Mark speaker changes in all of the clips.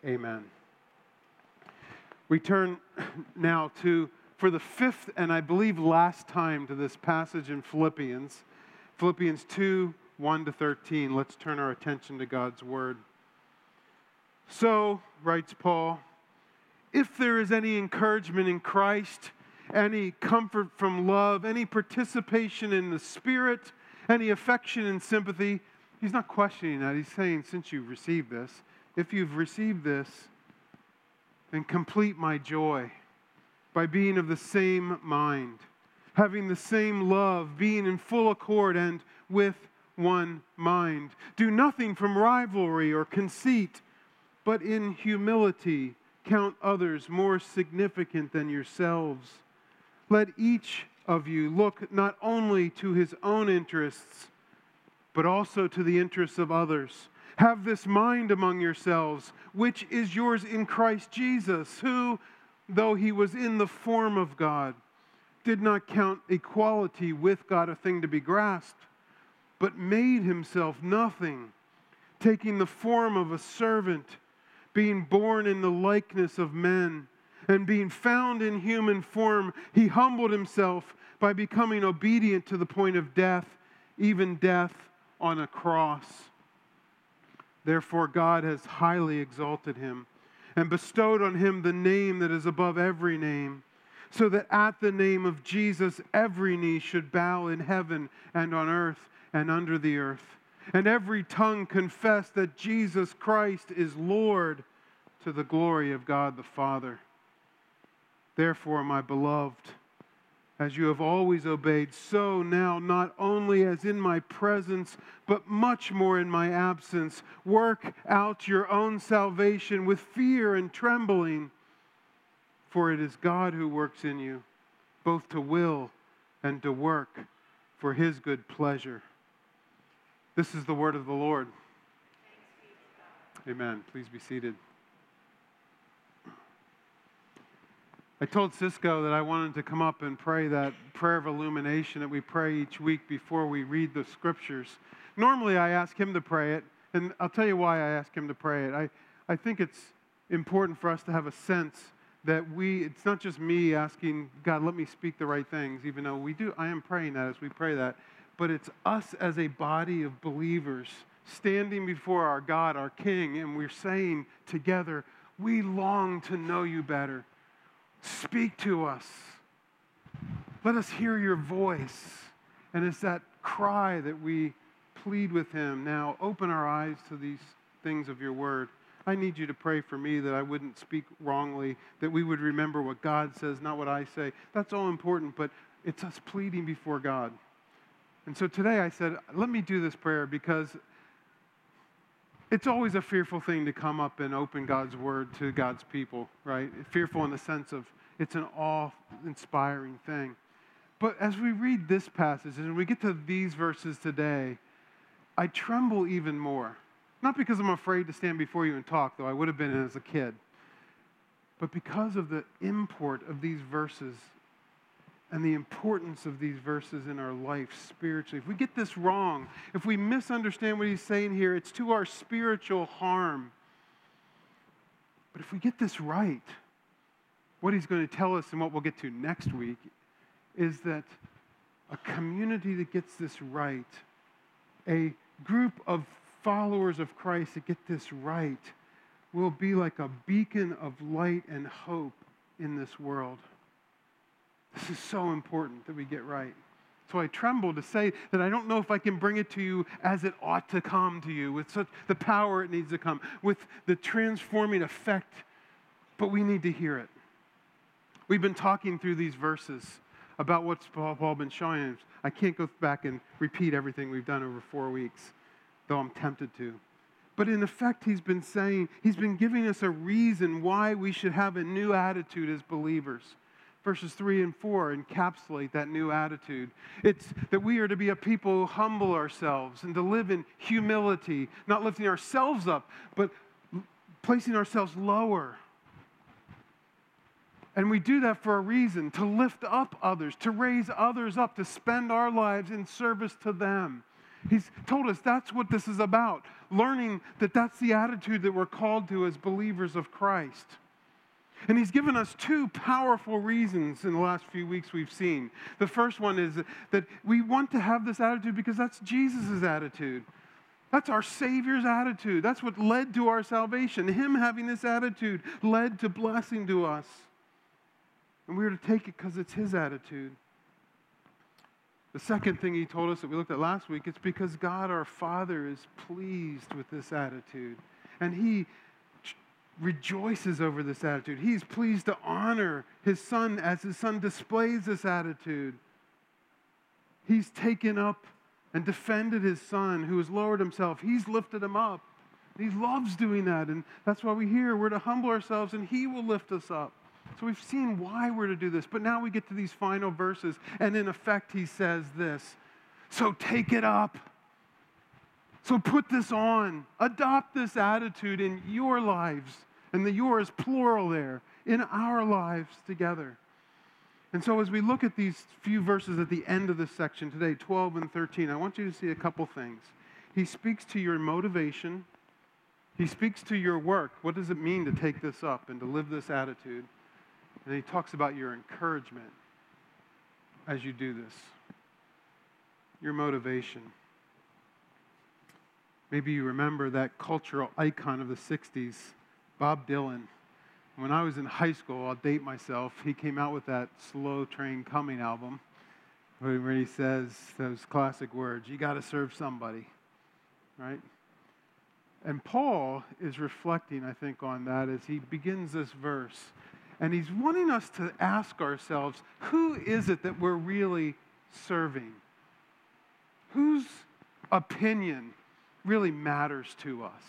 Speaker 1: Amen. We turn now for the fifth and I believe last time to this passage in Philippians 2, 1-13. Let's turn our attention to God's Word. So, writes Paul, if there is any encouragement in Christ, any comfort from love, any participation in the Spirit, any affection and sympathy, he's not questioning that. He's saying, since you've received this, if you've received this, then complete my joy by being of the same mind, having the same love, being in full accord and with one mind. Do nothing from rivalry or conceit, but in humility count others more significant than yourselves. Let each of you look not only to his own interests, but also to the interests of others. Have this mind among yourselves, which is yours in Christ Jesus, who, though he was in the form of God, did not count equality with God a thing to be grasped, but made himself nothing, taking the form of a servant, being born in the likeness of men, and being found in human form, he humbled himself by becoming obedient to the point of death, even death on a cross. Therefore, God has highly exalted him and bestowed on him the name that is above every name, so that at the name of Jesus every knee should bow in heaven and on earth and under the earth, and every tongue confess that Jesus Christ is Lord, to the glory of God the Father. Therefore, my beloved, as you have always obeyed, so now, not only as in my presence, but much more in my absence, work out your own salvation with fear and trembling. For it is God who works in you, both to will and to work for his good pleasure. This is the word of the Lord. Amen. Please be seated. I told Cisco that I wanted to come up and pray that prayer of illumination that we pray each week before we read the scriptures. Normally I ask him to pray it, and I'll tell you why I ask him to pray it. I think it's important for us to have a sense that it's not just me asking, God, let me speak the right things, even though I am praying that as we pray that, but it's us as a body of believers standing before our God, our King, and we're saying together, we long to know you better. Speak to us. Let us hear your voice. And it's that cry that we plead with him. Now, open our eyes to these things of your word. I need you to pray for me that I wouldn't speak wrongly, that we would remember what God says, not what I say. That's all important, but it's us pleading before God. And so today I said, let me do this prayer because it's always a fearful thing to come up and open God's word to God's people, right? Fearful in the sense of it's an awe-inspiring thing. But as we read this passage and we get to these verses today, I tremble even more. Not because I'm afraid to stand before you and talk, though I would have been as a kid, but because of the import of these verses and the importance of these verses in our life spiritually. If we get this wrong, if we misunderstand what he's saying here, it's to our spiritual harm. But if we get this right, what he's going to tell us and what we'll get to next week is that a community that gets this right, a group of followers of Christ that get this right, will be like a beacon of light and hope in this world. This is so important that we get right. So I tremble to say that I don't know if I can bring it to you as it ought to come to you, with such the power it needs to come, with the transforming effect, but we need to hear it. We've been talking through these verses about what's Paul been showing us. I can't go back and repeat everything we've done over 4 weeks, though I'm tempted to. But in effect, he's been giving us a reason why we should have a new attitude as believers. Verses 3 and 4 encapsulate that new attitude. It's that we are to be a people who humble ourselves and to live in humility, not lifting ourselves up, but placing ourselves lower. And we do that for a reason, to lift up others, to raise others up, to spend our lives in service to them. He's told us that's what this is about, learning that that's the attitude that we're called to as believers of Christ. And he's given us two powerful reasons in the last few weeks we've seen. The first one is that we want to have this attitude because that's Jesus' attitude. That's our Savior's attitude. That's what led to our salvation. Him having this attitude led to blessing to us. And we're to take it because it's his attitude. The second thing he told us that we looked at last week, it's because God our Father is pleased with this attitude. And he rejoices over this attitude. He's pleased to honor his Son as his Son displays this attitude. He's taken up and defended his Son who has lowered himself. He's lifted him up. He loves doing that. And that's why we're to humble ourselves and he will lift us up. So we've seen why we're to do this. But now we get to these final verses. And in effect, he says this. So take it up. So put this on. Adopt this attitude in your lives. And the your is plural there. In our lives together. And so as we look at these few verses at the end of this section today, 12 and 13, I want you to see a couple things. He speaks to your motivation. He speaks to your work. What does it mean to take this up and to live this attitude? And he talks about your encouragement as you do this. Your motivation. Maybe you remember that cultural icon of the 60s, Bob Dylan. When I was in high school, I'll date myself, he came out with that Slow Train Coming album where he says those classic words, you got to serve somebody, right? And Paul is reflecting, I think, on that as he begins this verse. And he's wanting us to ask ourselves, who is it that we're really serving? Whose opinion really matters to us?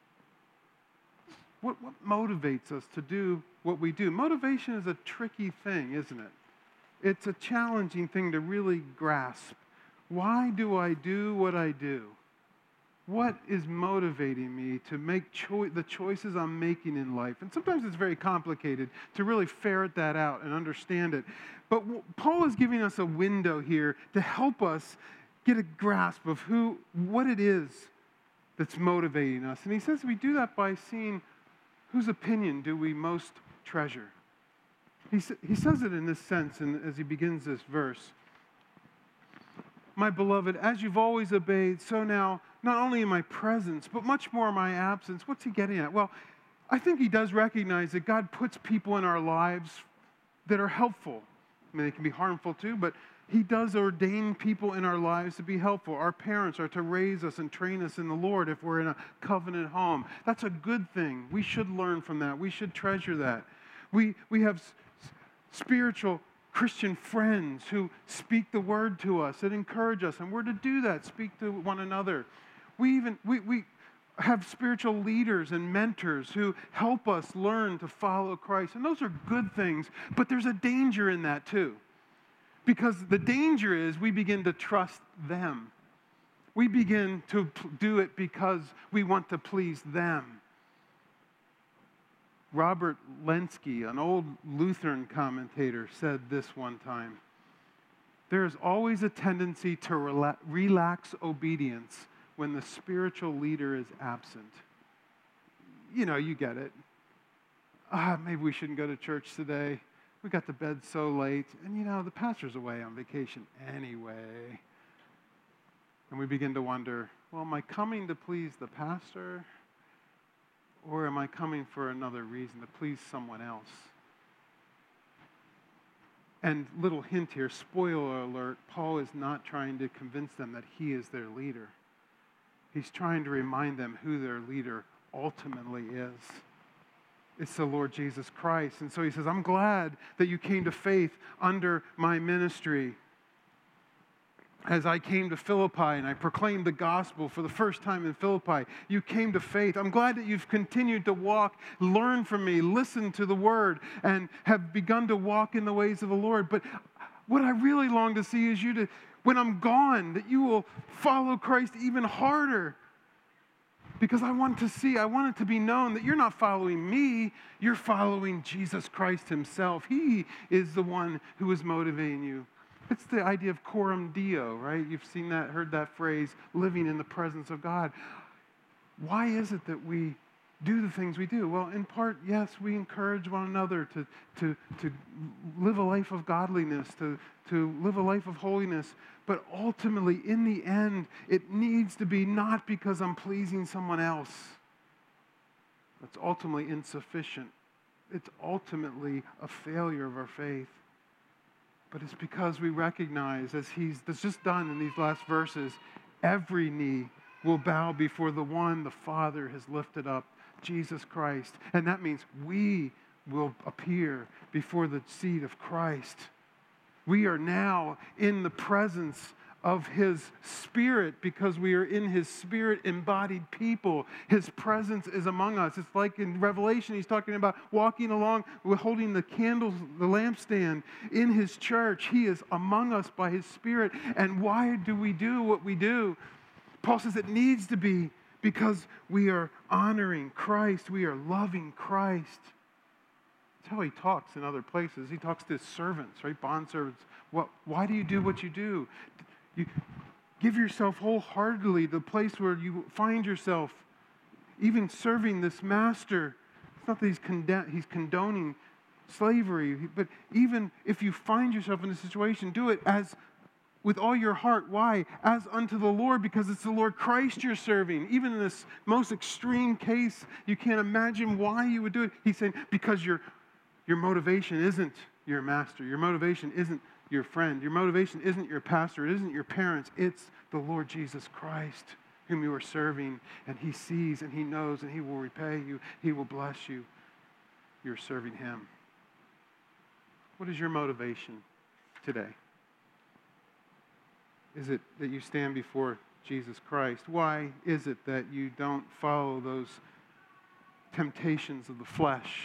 Speaker 1: What motivates us to do what we do? Motivation is a tricky thing, isn't it? It's a challenging thing to really grasp. Why do I do what I do? What is motivating me to make the choices I'm making in life? And sometimes it's very complicated to really ferret that out and understand it. But Paul is giving us a window here to help us get a grasp of what it is that's motivating us. And he says we do that by seeing whose opinion do we most treasure. He says it in this sense as he begins this verse. My beloved, as you've always obeyed, so now, not only in my presence, but much more in my absence. What's he getting at? Well, I think he does recognize that God puts people in our lives that are helpful. I mean, they can be harmful too, but he does ordain people in our lives to be helpful. Our parents are to raise us and train us in the Lord if we're in a covenant home. That's a good thing. We should learn from that. We should treasure that. We have spiritual Christian friends who speak the word to us and encourage us, and we're to do that, speak to one another. We have spiritual leaders and mentors who help us learn to follow Christ, and those are good things, but there's a danger in that too. Because the danger is we begin to trust them. We begin to do it because we want to please them. Robert Lenski, an old Lutheran commentator, said this one time. There is always a tendency to relax obedience when the spiritual leader is absent. You know, you get it. Maybe we shouldn't go to church today. We got to bed so late, and you know, the pastor's away on vacation anyway. And we begin to wonder, well, am I coming to please the pastor? Or am I coming for another reason, to please someone else? And little hint here, spoiler alert, Paul is not trying to convince them that he is their leader. He's trying to remind them who their leader ultimately is. It's the Lord Jesus Christ. And so he says, I'm glad that you came to faith under my ministry. As I came to Philippi and I proclaimed the gospel for the first time in Philippi, you came to faith. I'm glad that you've continued to walk, learn from me, listen to the word, and have begun to walk in the ways of the Lord. But what I really long to see is you to, when I'm gone, that you will follow Christ even harder. Because I want it to be known that you're not following me, you're following Jesus Christ himself. He is the one who is motivating you. It's the idea of coram Deo, right? You've seen that, heard that phrase, living in the presence of God. Why is it that we do the things we do? Well, in part, yes, we encourage one another to live a life of godliness, to live a life of holiness. But ultimately, in the end, it needs to be not because I'm pleasing someone else. That's ultimately insufficient. It's ultimately a failure of our faith. But it's because we recognize, as he's just done in these last verses, every knee will bow before the one the Father has lifted up, Jesus Christ. And that means we will appear before the seat of Christ. We are now in the presence of his Spirit because we are in his Spirit-embodied people. His presence is among us. It's like in Revelation, he's talking about walking along, holding the candles, the lampstand in his church. He is among us by his Spirit. And why do we do what we do? Paul says it needs to be because we are honoring Christ. We are loving Christ. That's how he talks in other places. He talks to his servants, right? Bondservants. Why do you do what you do? You give yourself wholeheartedly the place where you find yourself, even serving this master. It's not that he's condoning slavery, but even if you find yourself in a situation, do it as with all your heart. Why? As unto the Lord, because it's the Lord Christ you're serving. Even in this most extreme case, you can't imagine why you would do it. He's saying, because your motivation isn't your master. Your motivation isn't your friend. Your motivation isn't your pastor. It isn't your parents. It's the Lord Jesus Christ whom you are serving. And he sees and he knows and he will repay you. He will bless you. You're serving him. What is your motivation today? Is it that you stand before Jesus Christ? Why is it that you don't follow those temptations of the flesh?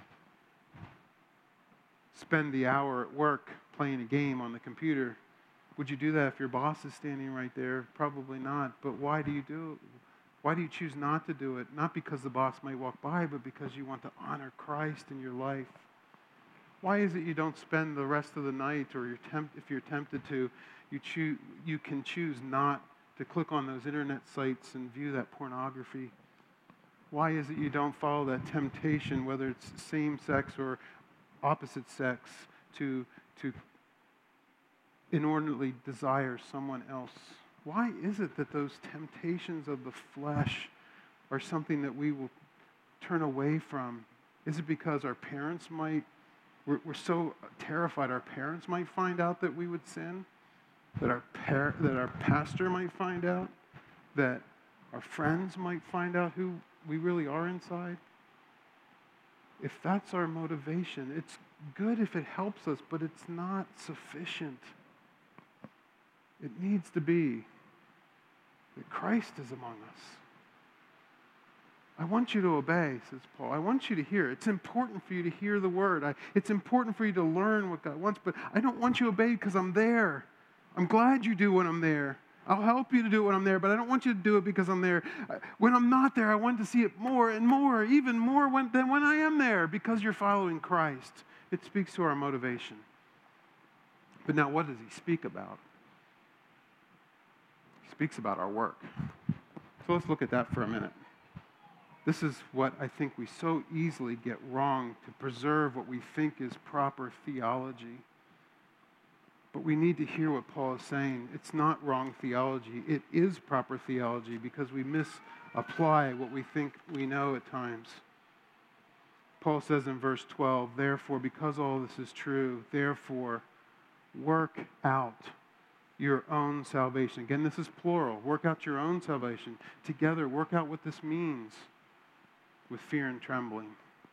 Speaker 1: Spend the hour at work playing a game on the computer. Would you do that if your boss is standing right there? Probably not. But why do you do it? Why do you choose not to do it? Not because the boss might walk by, but because you want to honor Christ in your life. Why is it you don't spend the rest of the night, or if you're tempted to, you can choose not to click on those internet sites and view that pornography? Why is it you don't follow that temptation, whether it's same sex or opposite sex, to inordinately desire someone else? Why is it that those temptations of the flesh are something that we will turn away from? Is it because our parents we're so terrified our parents might find out that we would sin? That our pastor might find out? That our friends might find out who we really are inside? If that's our motivation, it's good if it helps us, but it's not sufficient. It needs to be that Christ is among us. I want you to obey, says Paul. I want you to hear. It's important for you to hear the word. It's important for you to learn what God wants, but I don't want you to obey because I'm there. I'm glad you do when I'm there. I'll help you to do it when I'm there, but I don't want you to do it because I'm there. When I'm not there, I want to see it more and more, even more than when I am there, because you're following Christ. It speaks to our motivation. But now what does he speak about? He speaks about our work. So let's look at that for a minute. This is what I think we so easily get wrong to preserve what we think is proper theology. But we need to hear what Paul is saying. It's not wrong theology. It is proper theology because we misapply what we think we know at times. Paul says in verse 12, therefore, because all this is true, therefore, work out your own salvation. Again, this is plural. Work out your own salvation. Together, work out what this means with fear and trembling.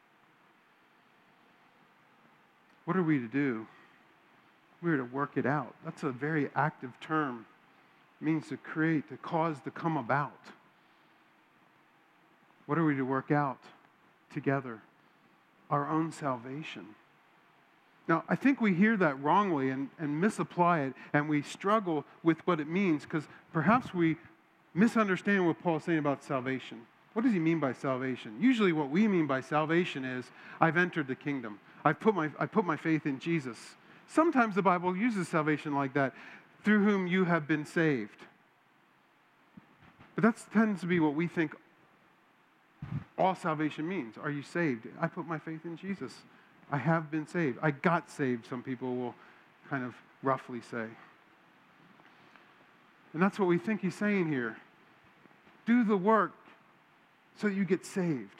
Speaker 1: What are we to do? We're to work it out. That's a very active term. It means to create, to cause, to come about. What are we to work out together? Our own salvation. Now, I think we hear that wrongly and misapply it, and we struggle with what it means because perhaps we misunderstand what Paul's saying about salvation. What does he mean by salvation? Usually what we mean by salvation is, I've entered the kingdom. I put my faith in Jesus. Sometimes the Bible uses salvation like that, through whom you have been saved. But that tends to be what we think all salvation means. Are you saved? I put my faith in Jesus. I have been saved. I got saved, some people will kind of roughly say. And that's what we think he's saying here. Do the work so you get saved.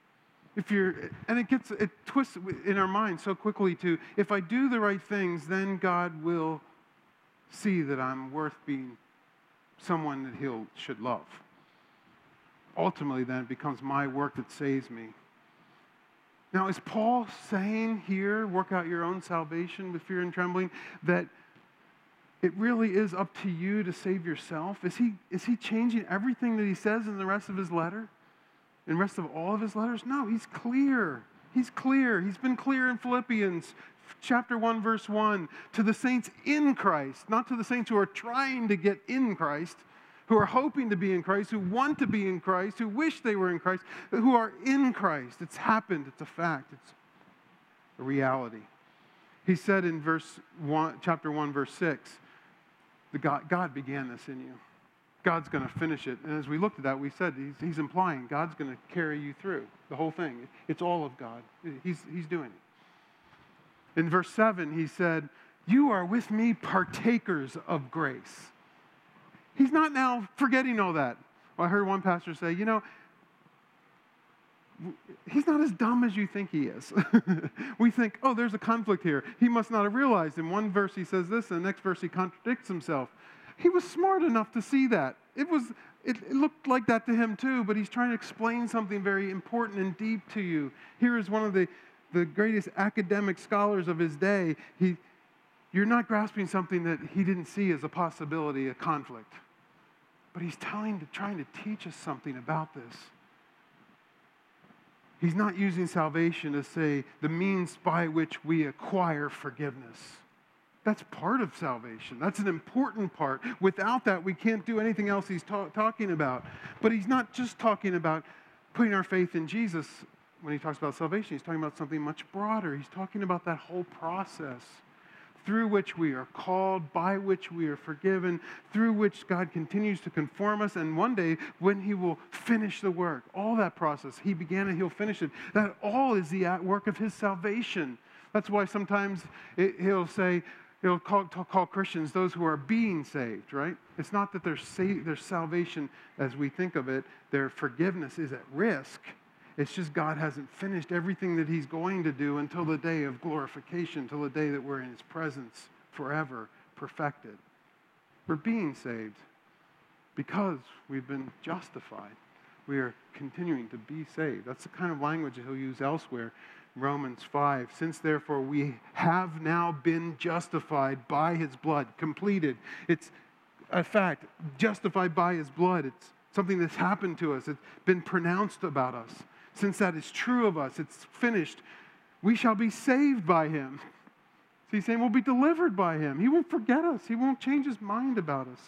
Speaker 1: It twists in our mind so quickly to, if I do the right things, then God will see that I'm worth being someone that he should love. Ultimately, then, it becomes my work that saves me. Now, is Paul saying here, work out your own salvation with fear and trembling, that it really is up to you to save yourself? Is he changing everything that he says in the rest of his letter? In the rest of all of his letters? No, he's clear. He's clear. He's been clear in Philippians chapter 1, verse 1, to the saints in Christ, not to the saints who are trying to get in Christ, who are hoping to be in Christ, who want to be in Christ, who wish they were in Christ, but who are in Christ. It's happened. It's a fact. It's a reality. He said in chapter 1, verse 6, God began this in you. God's going to finish it. And as we looked at that, we said he's implying God's going to carry you through the whole thing. It's all of God. He's doing it. In verse 7, he said, you are with me partakers of grace. He's not now forgetting all that. Well, I heard one pastor say, he's not as dumb as you think he is. We think, oh, there's a conflict here. He must not have realized. In one verse he says this, and the next verse he contradicts himself. He was smart enough to see that. It looked like that to him too, but he's trying to explain something very important and deep to you. Here is one of the greatest academic scholars of his day. You're not grasping something that he didn't see as a possibility, a conflict. But he's trying to teach us something about this. He's not using salvation to say the means by which we acquire forgiveness. That's part of salvation. That's an important part. Without that, we can't do anything else he's talking about. But he's not just talking about putting our faith in Jesus when he talks about salvation. He's talking about something much broader. He's talking about that whole process through which we are called, by which we are forgiven, through which God continues to conform us, and one day when he will finish the work. All that process, he began it, he'll finish it. That all is the work of his salvation. That's why sometimes he'll call Christians those who are being saved, right? It's not that their salvation, as we think of it, their forgiveness is at risk. It's just God hasn't finished everything that he's going to do until the day of glorification, until the day that we're in his presence forever, perfected. We're being saved because we've been justified. We are continuing to be saved. That's the kind of language that he'll use elsewhere. Romans 5, since therefore we have now been justified by his blood, completed. It's a fact, justified by his blood. It's something that's happened to us. It's been pronounced about us. Since that is true of us, it's finished, we shall be saved by him. So he's saying we'll be delivered by him. He won't forget us. He won't change his mind about us.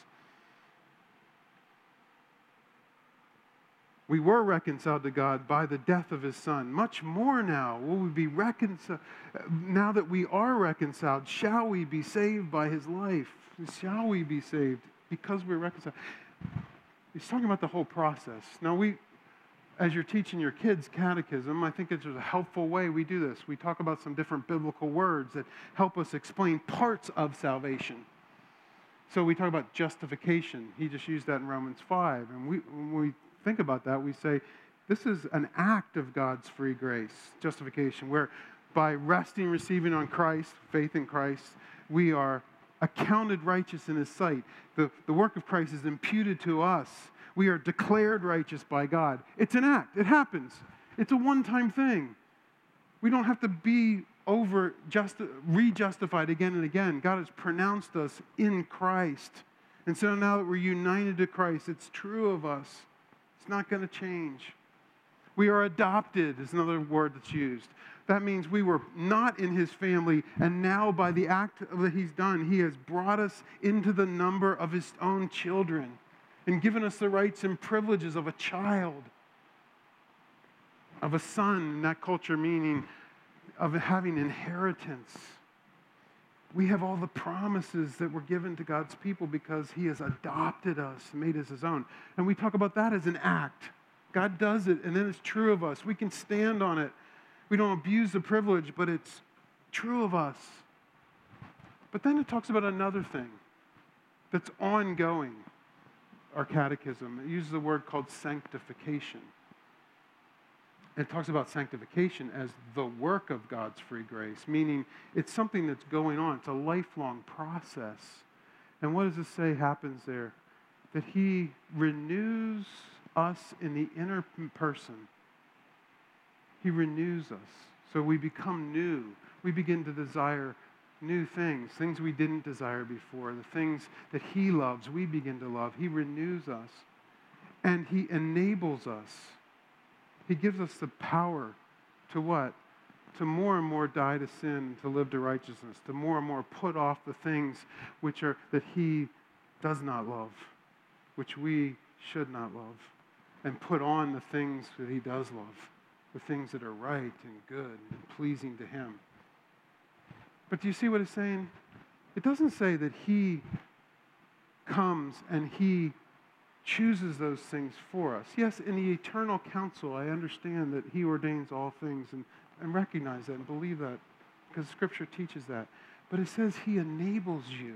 Speaker 1: We were reconciled to God by the death of his Son. Much more now will we be reconciled. Now that we are reconciled, shall we be saved by his life? Shall we be saved because we're reconciled? He's talking about the whole process. Now, as you're teaching your kids catechism, I think it's a helpful way we do this. We talk about some different biblical words that help us explain parts of salvation. So we talk about justification. He just used that in Romans 5. And when we think about that, we say, this is an act of God's free grace, justification, where by resting, receiving on Christ, faith in Christ, we are accounted righteous in his sight. The work of Christ is imputed to us. We are declared righteous by God. It's an act. It happens. It's a one-time thing. We don't have to be re-justified again and again. God has pronounced us in Christ. And so now that we're united to Christ, it's true of us. It's not going to change. We are adopted is another word that's used. That means we were not in his family, and now by the act that he's done, he has brought us into the number of his own children and given us the rights and privileges of a child, of a son, in that culture meaning of having inheritance. We have all the promises that were given to God's people because he has adopted us, made us his own. And we talk about that as an act. God does it, and then it's true of us. We can stand on it. We don't abuse the privilege, but it's true of us. But then it talks about another thing that's ongoing, our catechism. It uses a word called sanctification. It talks about sanctification as the work of God's free grace, meaning it's something that's going on. It's a lifelong process. And what does it say happens there? That he renews us in the inner person. He renews us. So we become new. We begin to desire new things we didn't desire before, the things that he loves, we begin to love. He renews us, and he enables us. He gives us the power to what? To more and more die to sin, to live to righteousness, to more and more put off the things which are that he does not love, which we should not love, and put on the things that he does love, the things that are right and good and pleasing to him. But do you see what it's saying? It doesn't say that he comes and he chooses those things for us. Yes, in the eternal counsel, I understand that he ordains all things and recognize that and believe that because Scripture teaches that. But it says he enables you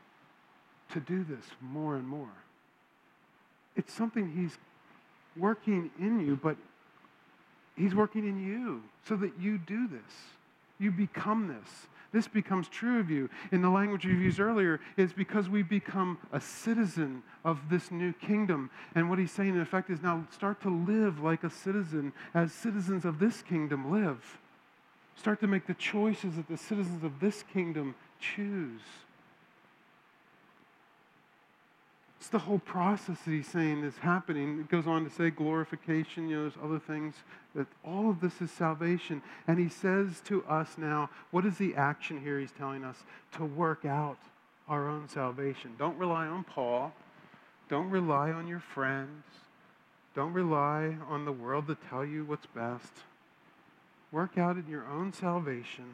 Speaker 1: to do this more and more. It's something he's working in you, but he's working in you so that you do this. You become this. This becomes true of you. In the language we used earlier, it's because we become a citizen of this new kingdom. And what he's saying, in effect, is now start to live like a citizen, as citizens of this kingdom live. Start to make the choices that the citizens of this kingdom choose. It's the whole process that he's saying is happening. It goes on to say glorification, there's other things, that all of this is salvation. And he says to us now, what is the action here he's telling us? To work out our own salvation. Don't rely on Paul. Don't rely on your friends. Don't rely on the world to tell you what's best. Work out in your own salvation.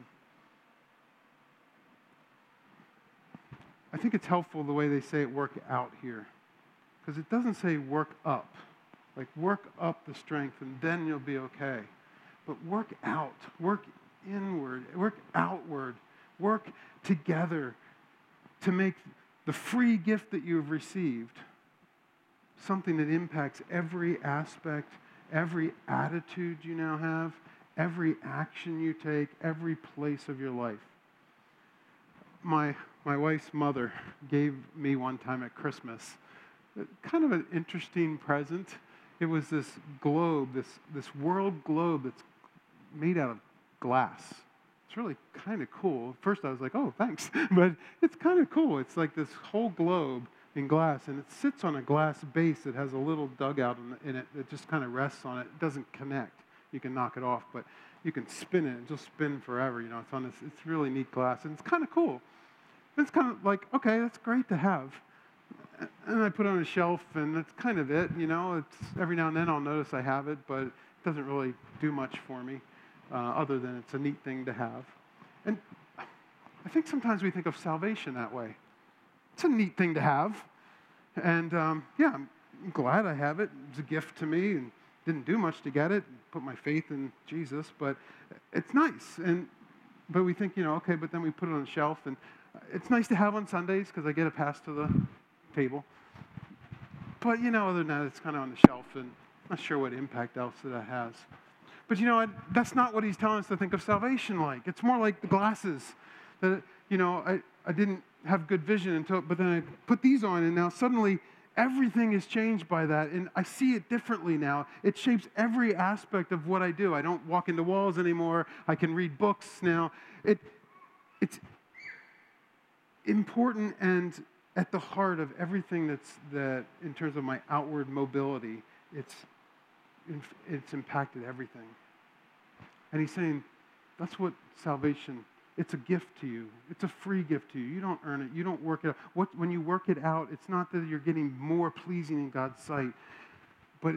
Speaker 1: I think it's helpful the way they say it, work out here. Because it doesn't say work up. Like work up the strength and then you'll be okay. But work out, work inward, work outward, work together to make the free gift that you've received something that impacts every aspect, every attitude you now have, every action you take, every place of your life. My wife's mother gave me one time at Christmas kind of an interesting present. It was this globe, this world globe that's made out of glass. It's really kind of cool. At first I was like, oh, thanks. But it's kind of cool. It's like this whole globe in glass, and it sits on a glass base that has a little dugout in it that just kind of rests on it. It doesn't connect. You can knock it off, but you can spin it and just spin forever. It's on this. It's really neat glass, and it's kind of cool. It's kind of like, okay, that's great to have. And I put it on a shelf, and that's kind of it. It's every now and then I'll notice I have it, but it doesn't really do much for me, other than it's a neat thing to have. And I think sometimes we think of salvation that way. It's a neat thing to have, and yeah, I'm glad I have it. It's a gift to me, and didn't do much to get it. Put my faith in Jesus, but it's nice. But we think, okay, but then we put it on the shelf, and it's nice to have on Sundays because I get a pass to the table. But, other than that, it's kind of on the shelf, and I'm not sure what impact else that has. But, that's not what he's telling us to think of salvation like. It's more like the glasses that, I didn't have good vision but then I put these on, and now suddenly everything is changed by that, and I see it differently now. It shapes every aspect of what I do. I don't walk into walls anymore. I can read books now. It's important and at the heart of everything that in terms of my outward mobility, it's impacted everything. And he's saying, that's what salvation, it's a gift to you. It's a free gift to you. You don't earn it. You don't work it out. When you work it out, it's not that you're getting more pleasing in God's sight, but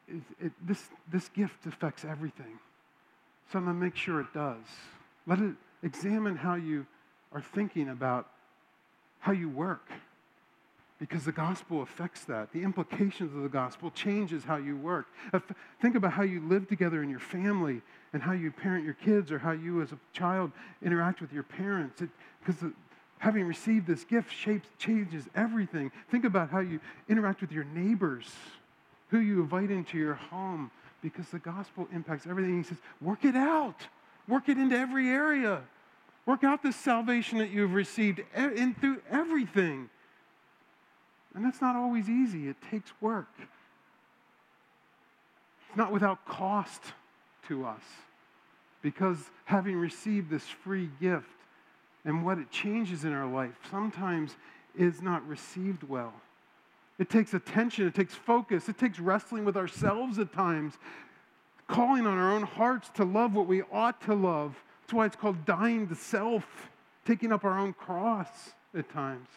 Speaker 1: this gift affects everything. So I'm going to make sure it does. Examine how you are thinking about how you work, because the gospel affects that. The implications of the gospel changes how you work. Think about how you live together in your family and how you parent your kids, or how you as a child interact with your parents. Because having received this gift changes everything. Think about how you interact with your neighbors, who you invite into your home, because the gospel impacts everything. He says, work it out. Work it into every area. Work out this salvation that you've received through everything. And that's not always easy. It takes work. It's not without cost to us, because having received this free gift and what it changes in our life sometimes is not received well. It takes attention. It takes focus. It takes wrestling with ourselves at times, calling on our own hearts to love what we ought to love. That's why it's called dying to self, taking up our own cross at times.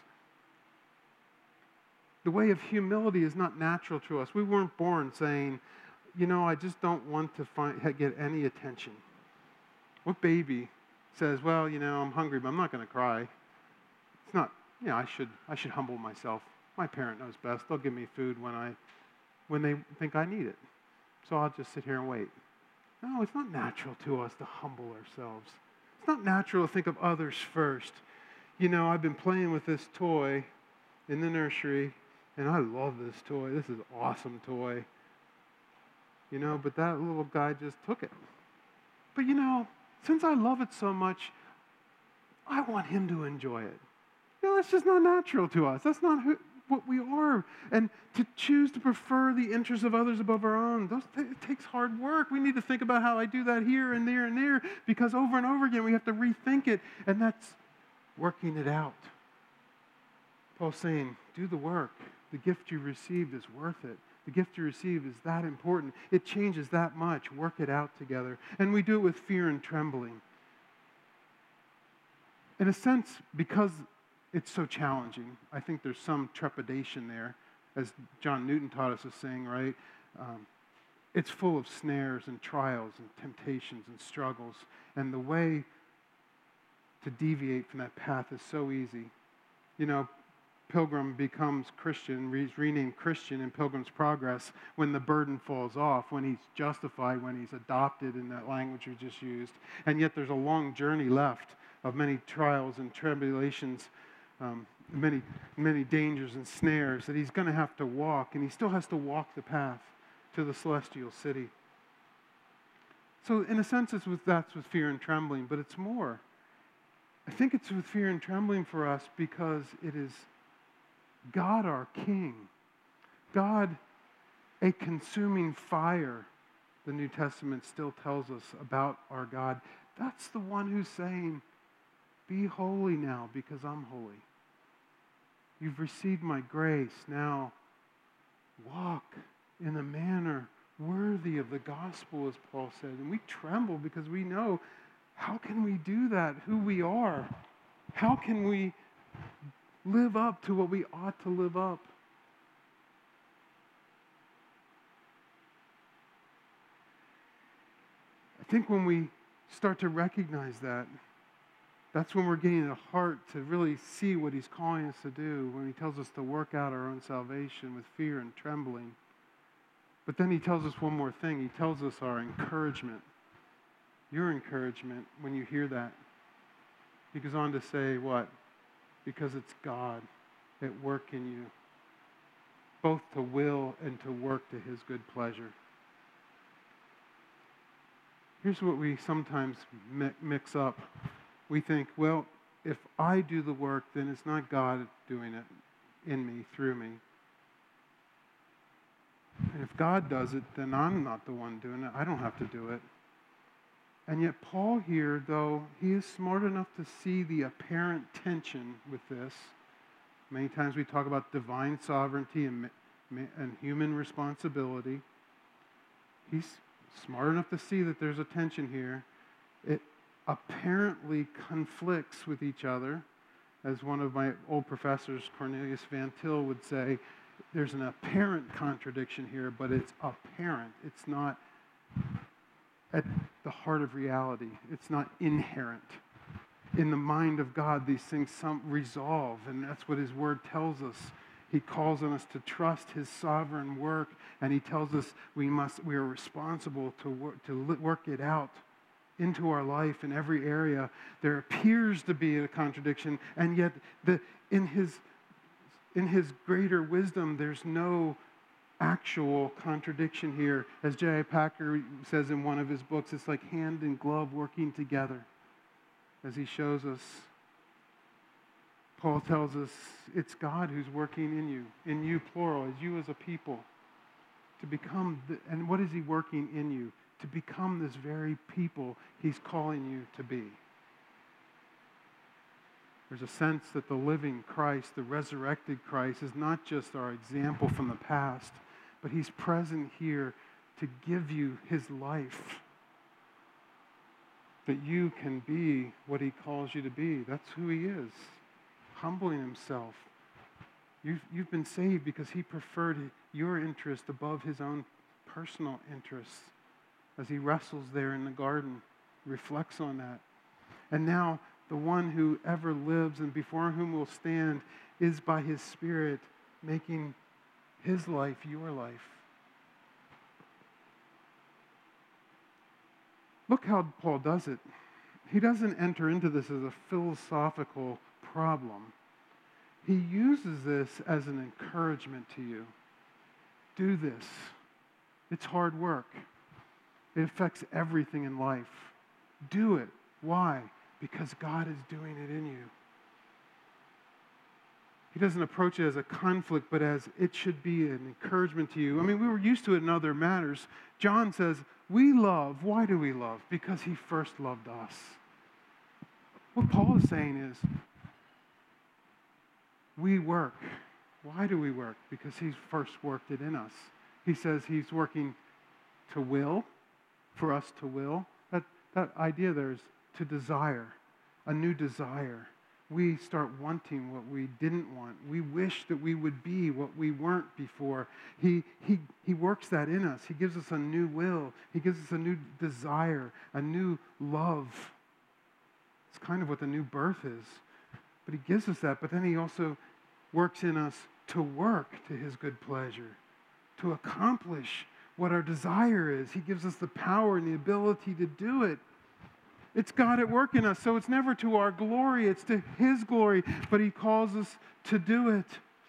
Speaker 1: The way of humility is not natural to us. We weren't born saying, I just don't want to get any attention. What baby says, well, I'm hungry, but I'm not going to cry? It's not, I should humble myself. My parent knows best. They'll give me food when they think I need it. So I'll just sit here and wait. No, it's not natural to us to humble ourselves. It's not natural to think of others first. I've been playing with this toy in the nursery, and I love this toy. This is an awesome toy. But that little guy just took it. But since I love it so much, I want him to enjoy it. That's just not natural to us. That's not what we are. And to choose to prefer the interests of others above our own, it takes hard work. We need to think about how I do that here and there and there, because over and over again we have to rethink it, and that's working it out. Paul's saying, do the work. The gift you received is worth it. The gift you received is that important. It changes that much. Work it out together. And we do it with fear and trembling. In a sense, because it's so challenging, I think there's some trepidation there, as John Newton taught us, is saying, right? It's full of snares and trials and temptations and struggles. And the way to deviate from that path is so easy. Pilgrim becomes Christian, he's renamed Christian in Pilgrim's Progress when the burden falls off, when he's justified, when he's adopted in that language we just used. And yet there's a long journey left of many trials and tribulations, many dangers and snares that he's going to have to walk, and he still has to walk the path to the celestial city. So in a sense, that's with fear and trembling, but it's more. I think it's with fear and trembling for us because it is God our King, God a consuming fire, the New Testament still tells us about our God. That's the one who's saying, be holy now because I'm holy. You've received my grace. Now walk in a manner worthy of the gospel, as Paul said. And we tremble because we know, how can we do that, who we are? How can we live up to what we ought to live up? I think when we start to recognize that, that's when we're getting a heart to really see what he's calling us to do, when he tells us to work out our own salvation with fear and trembling. But then he tells us one more thing. He tells us our encouragement. Your encouragement when you hear that. He goes on to say what? Because it's God at work in you, both to will and to work to his good pleasure. Here's what we sometimes mix up. We think, well, if I do the work, then it's not God doing it in me, through me. And if God does it, then I'm not the one doing it. I don't have to do it. And yet Paul here, though, he is smart enough to see the apparent tension with this. Many times we talk about divine sovereignty and human responsibility. He's smart enough to see that there's a tension here. It apparently conflicts with each other. As one of my old professors, Cornelius Van Til, would say, there's an apparent contradiction here, but it's apparent. It's not at the heart of reality. It's not inherent. in the mind of God, these things resolve, and that's what his word tells us. He calls on us to trust his sovereign work, and he tells us we are responsible to work it out into our life in every area. There appears to be a contradiction, and yet in his greater wisdom, there's no actual contradiction here. As J.I. Packer says in one of his books, it's like hand and glove working together. As he shows us, Paul tells us it's God who's working in you plural, as you as a people, to become, and what is he working in you? To become this very people he's calling you to be. There's a sense that the living Christ, the resurrected Christ, is not just our example from the past, but he's present here to give you his life, that you can be what he calls you to be. That's who he is, humbling himself. You've been saved because he preferred your interest above his own personal interests. As he wrestles there in the garden, reflects on that. And now, the one who ever lives and before whom we'll stand is by his Spirit making his life your life. Look how Paul does it. He doesn't enter into this as a philosophical problem. He uses this as an encouragement to you. Do this. It's hard work. It affects everything in life. Do it. Why? Because God is doing it in you. He doesn't approach it as a conflict, but as it should be an encouragement to you. I mean, we were used to it in other matters. John says, we love. Why do we love? Because he first loved us. What Paul is saying is, we work. Why do we work? Because he's first worked it in us. He says he's working to will, for us to will. That idea there is to desire, a new desire. We start wanting what we didn't want. We wish that we would be what we weren't before. He works that in us. He gives us a new will. He gives us a new desire, a new love. It's kind of what the new birth is. But he gives us that. But then he also works in us to work to his good pleasure, to accomplish what our desire is. He gives us the power and the ability to do it. It's God at work in us, so it's never to our glory, it's to his glory, but he calls us to do it.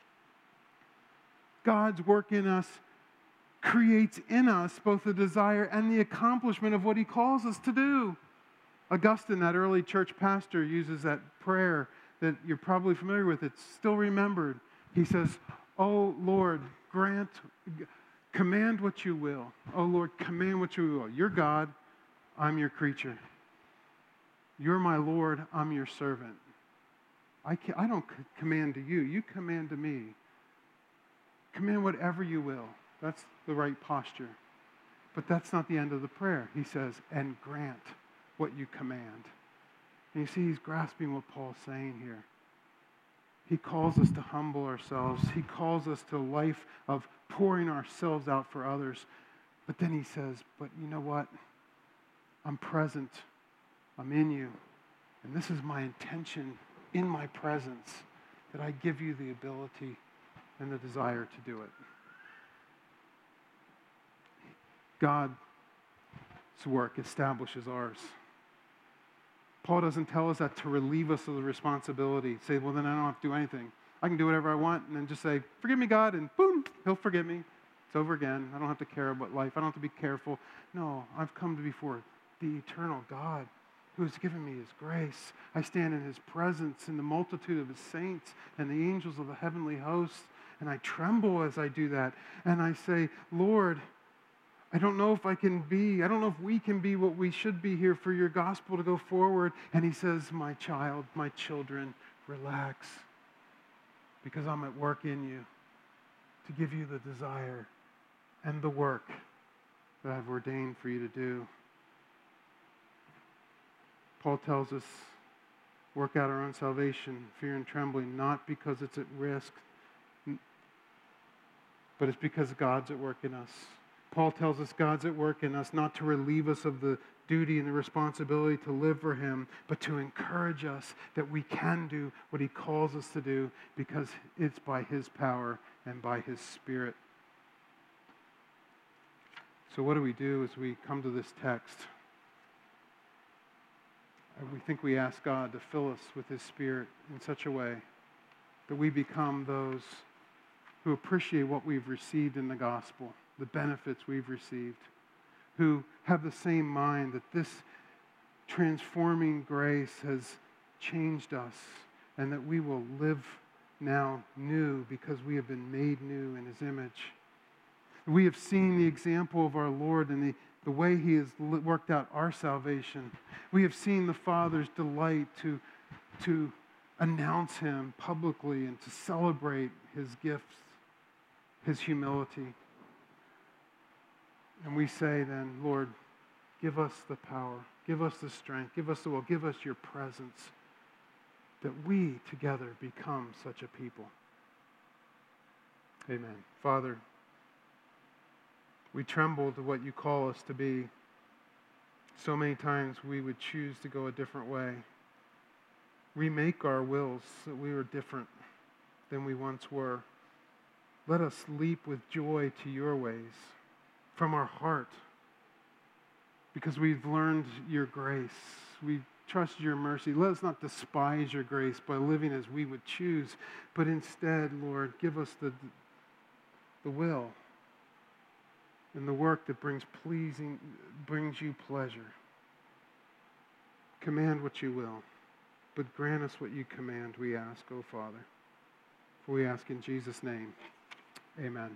Speaker 1: God's work in us creates in us both the desire and the accomplishment of what he calls us to do. Augustine, that early church pastor, uses that prayer that you're probably familiar with. It's still remembered. He says, "Oh Lord, command what you will. Oh Lord, command what you will. You're God, I'm your creature. You're my Lord, I'm your servant. I don't command to you, you command to me. Command whatever you will." That's the right posture. But that's not the end of the prayer. He says, "And grant what you command." And you see, he's grasping what Paul's saying here. He calls us to humble ourselves. He calls us to a life of pouring ourselves out for others. But then he says, but you know what? I'm present. I'm in you. And this is my intention in my presence, that I give you the ability and the desire to do it. God's work establishes ours. Paul doesn't tell us that to relieve us of the responsibility. Say, well, then I don't have to do anything. I can do whatever I want and then just say, forgive me, God, and boom, he'll forgive me. It's over again. I don't have to care about life. I don't have to be careful. No, I've come to before the eternal God who has given me his grace. I stand in his presence in the multitude of his saints and the angels of the heavenly hosts, and I tremble as I do that. And I say, Lord, I don't know if if we can be what we should be here for your gospel to go forward. And he says, my child, my children, relax, because I'm at work in you to give you the desire and the work that I've ordained for you to do. Paul tells us, work out our own salvation, fear and trembling, not because it's at risk, but it's because God's at work in us. Paul tells us God's at work in us, not to relieve us of the duty and the responsibility to live for him, but to encourage us that we can do what he calls us to do because it's by his power and by his Spirit. So what do we do as we come to this text? We think we ask God to fill us with his Spirit in such a way that we become those who appreciate what we've received in the gospel, the benefits we've received, who have the same mind that this transforming grace has changed us and that we will live now new because we have been made new in his image. We have seen the example of our Lord and the way he has worked out our salvation. We have seen the Father's delight to announce him publicly and to celebrate his gifts, his humility. And we say then, Lord, give us the power, give us the strength, give us the will, give us your presence, that we together become such a people. Amen. Father, we tremble to what you call us to be. So many times we would choose to go a different way. Remake our wills so that we were different than we once were. Let us leap with joy to your ways from our heart because we've learned your grace. We trust your mercy. Let us not despise your grace by living as we would choose, but instead, Lord, give us the will and the work that brings you pleasure. Command what you will, but grant us what you command, we ask, O Father. For we ask in Jesus' name, amen.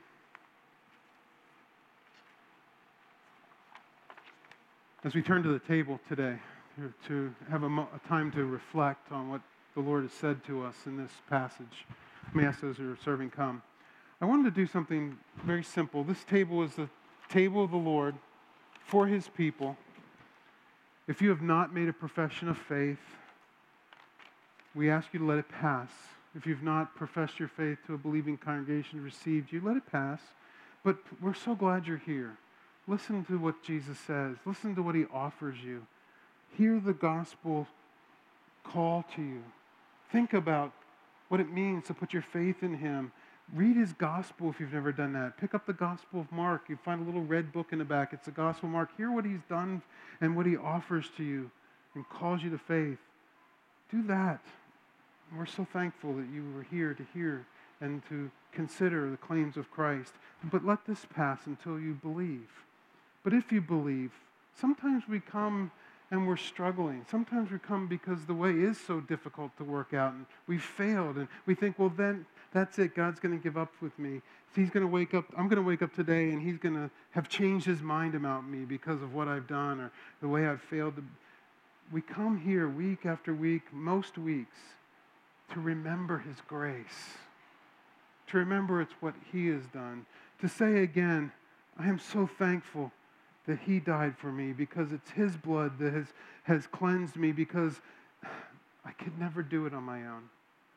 Speaker 1: As we turn to the table today, to have a time to reflect on what the Lord has said to us in this passage, let me ask those who are serving come. I wanted to do something very simple. This table is the table of the Lord for his people. If you have not made a profession of faith, we ask you to let it pass. If you've not professed your faith to a believing congregation, received you, let it pass. But we're so glad you're here. Listen to what Jesus says. Listen to what he offers you. Hear the gospel call to you. Think about what it means to put your faith in him. Read his gospel if you've never done that. Pick up the Gospel of Mark. You find a little red book in the back. It's the Gospel of Mark. Hear what he's done and what he offers to you and calls you to faith. Do that. We're so thankful that you were here to hear and to consider the claims of Christ. But let this pass until you believe. But if you believe, sometimes we come and we're struggling. Sometimes we come because the way is so difficult to work out and we've failed and we think, well, then that's it. God's going to give up with me. He's going to wake up. I'm going to wake up today and he's going to have changed his mind about me because of what I've done or the way I've failed. We come here week after week, most weeks, to remember his grace, to remember it's what he has done, to say again, I am so thankful that he died for me because it's his blood that has cleansed me because I could never do it on my own.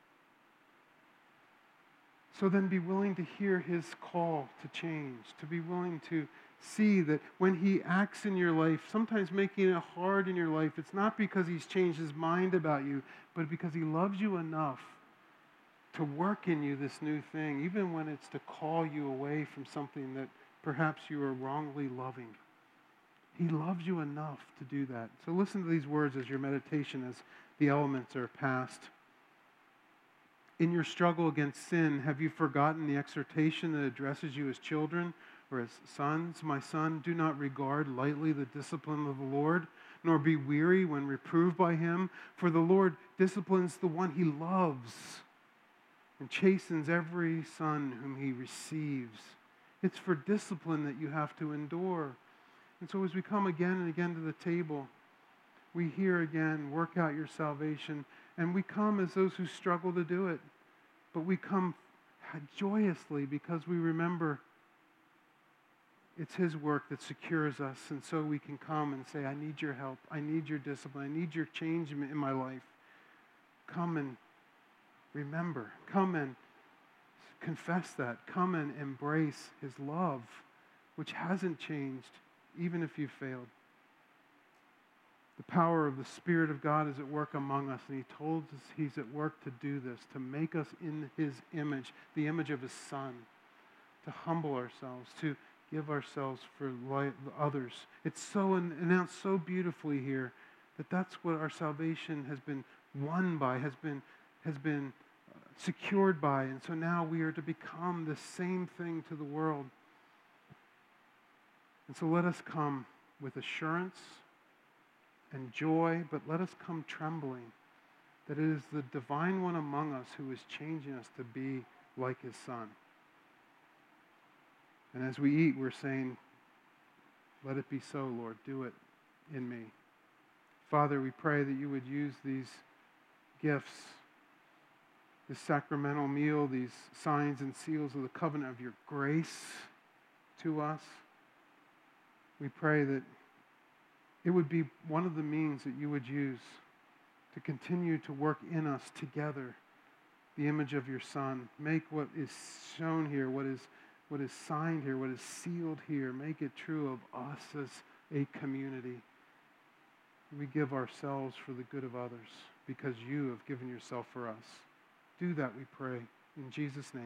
Speaker 1: So then be willing to hear his call to change, to be willing to see that when he acts in your life, sometimes making it hard in your life, it's not because he's changed his mind about you, but because he loves you enough to work in you this new thing, even when it's to call you away from something that perhaps you are wrongly loving. He loves you enough to do that. So listen to these words as your meditation, as the elements are passed. In your struggle against sin, have you forgotten the exhortation that addresses you as children or as sons? My son, do not regard lightly the discipline of the Lord, nor be weary when reproved by him. For the Lord disciplines the one he loves and chastens every son whom he receives. It's for discipline that you have to endure. And so as we come again and again to the table, we hear again, work out your salvation. And we come as those who struggle to do it. But we come joyously because we remember it's his work that secures us. And so we can come and say, I need your help. I need your discipline. I need your change in my life. Come and remember. Come and confess that. Come and embrace his love, which hasn't changed, even if you've failed. The power of the Spirit of God is at work among us, and he told us he's at work to do this, to make us in his image, the image of his Son, to humble ourselves, to give ourselves for others. It's so announced so beautifully here that that's what our salvation has been won by, has been secured by, and so now we are to become the same thing to the world. And so let us come with assurance and joy, but let us come trembling that it is the divine one among us who is changing us to be like his Son. And as we eat, we're saying, let it be so, Lord. Do it in me. Father, we pray that you would use these gifts, this sacramental meal, these signs and seals of the covenant of your grace to us. We pray that it would be one of the means that you would use to continue to work in us together the image of your Son. Make what is shown here, what is signed here, what is sealed here, make it true of us as a community. We give ourselves for the good of others because you have given yourself for us. Do that, we pray, in Jesus' name.